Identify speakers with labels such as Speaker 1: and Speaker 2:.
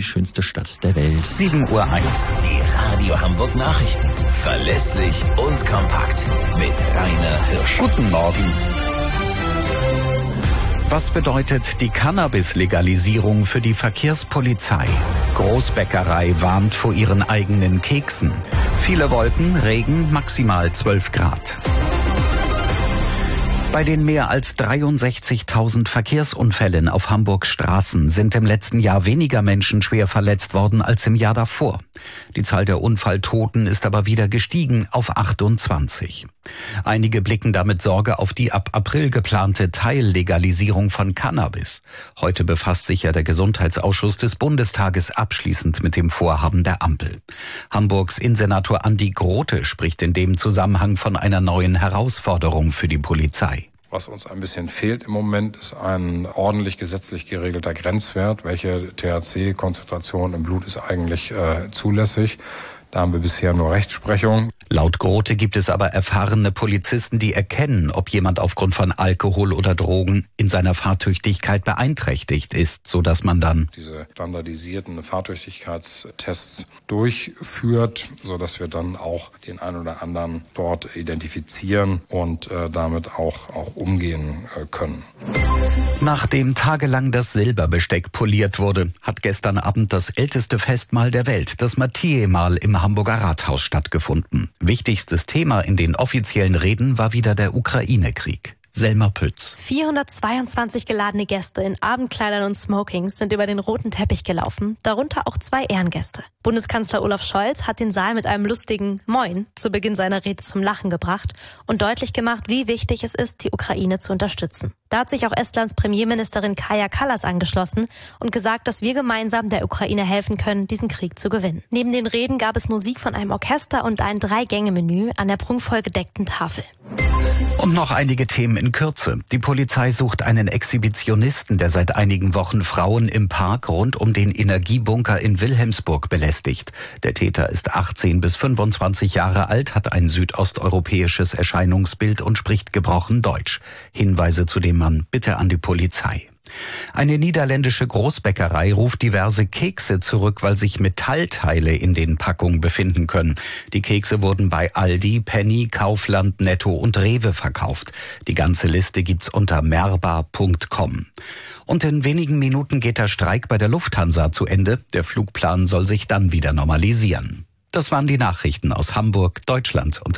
Speaker 1: schönste Stadt der Welt.
Speaker 2: 7:01 Uhr.
Speaker 3: Die Radio Hamburg Nachrichten. Verlässlich und kompakt. Mit Rainer Hirsch.
Speaker 2: Guten Morgen. Was bedeutet die Cannabis-Legalisierung für die Verkehrspolizei? Großbäckerei warnt vor ihren eigenen Keksen. Viele Wolken, Regen, maximal 12 Grad. Bei den mehr als 63.000 Verkehrsunfällen auf Hamburgs Straßen sind im letzten Jahr weniger Menschen schwer verletzt worden als im Jahr davor. Die Zahl der Unfalltoten ist aber wieder gestiegen auf 28. Einige blicken damit Sorge auf die ab April geplante Teillegalisierung von Cannabis. Heute befasst sich ja der Gesundheitsausschuss des Bundestages abschließend mit dem Vorhaben der Ampel. Hamburgs Innensenator Andi Grote spricht in dem Zusammenhang von einer neuen Herausforderung für die Polizei.
Speaker 4: Was uns ein bisschen fehlt im Moment, ist ein ordentlich gesetzlich geregelter Grenzwert. Welche THC-Konzentration im Blut ist eigentlich zulässig? Da haben wir bisher nur Rechtsprechung.
Speaker 2: Laut Grote gibt es aber erfahrene Polizisten, die erkennen, ob jemand aufgrund von Alkohol oder Drogen in seiner Fahrtüchtigkeit beeinträchtigt ist, sodass man dann
Speaker 4: diese standardisierten Fahrtüchtigkeitstests durchführt, sodass wir dann auch den einen oder anderen dort identifizieren und damit auch umgehen können.
Speaker 2: Nachdem tagelang das Silberbesteck poliert wurde, hat gestern Abend das älteste Festmahl der Welt, das Matthäi-Mahl im Hamburger Rathaus stattgefunden. Wichtigstes Thema in den offiziellen Reden war wieder der Ukraine-Krieg. Selma Pütz.
Speaker 5: 422 geladene Gäste in Abendkleidern und Smokings sind über den roten Teppich gelaufen, darunter auch 2 Ehrengäste. Bundeskanzler Olaf Scholz hat den Saal mit einem lustigen Moin zu Beginn seiner Rede zum Lachen gebracht und deutlich gemacht, wie wichtig es ist, die Ukraine zu unterstützen. Da hat sich auch Estlands Premierministerin Kaja Kallas angeschlossen und gesagt, dass wir gemeinsam der Ukraine helfen können, diesen Krieg zu gewinnen. Neben den Reden gab es Musik von einem Orchester und ein 3-Gänge-Menü an der prunkvoll gedeckten Tafel.
Speaker 2: Und noch einige Themen in Kürze. Die Polizei sucht einen Exhibitionisten, der seit einigen Wochen Frauen im Park rund um den Energiebunker in Wilhelmsburg belästigt. Der Täter ist 18 bis 25 Jahre alt, hat ein südosteuropäisches Erscheinungsbild und spricht gebrochen Deutsch. Hinweise zu dem Mann bitte an die Polizei. Eine niederländische Großbäckerei ruft diverse Kekse zurück, weil sich Metallteile in den Packungen befinden können. Die Kekse wurden bei Aldi, Penny, Kaufland, Netto und Rewe verkauft. Die ganze Liste gibt's unter merbar.com. Und in wenigen Minuten geht der Streik bei der Lufthansa zu Ende. Der Flugplan soll sich dann wieder normalisieren. Das waren die Nachrichten aus Hamburg, Deutschland und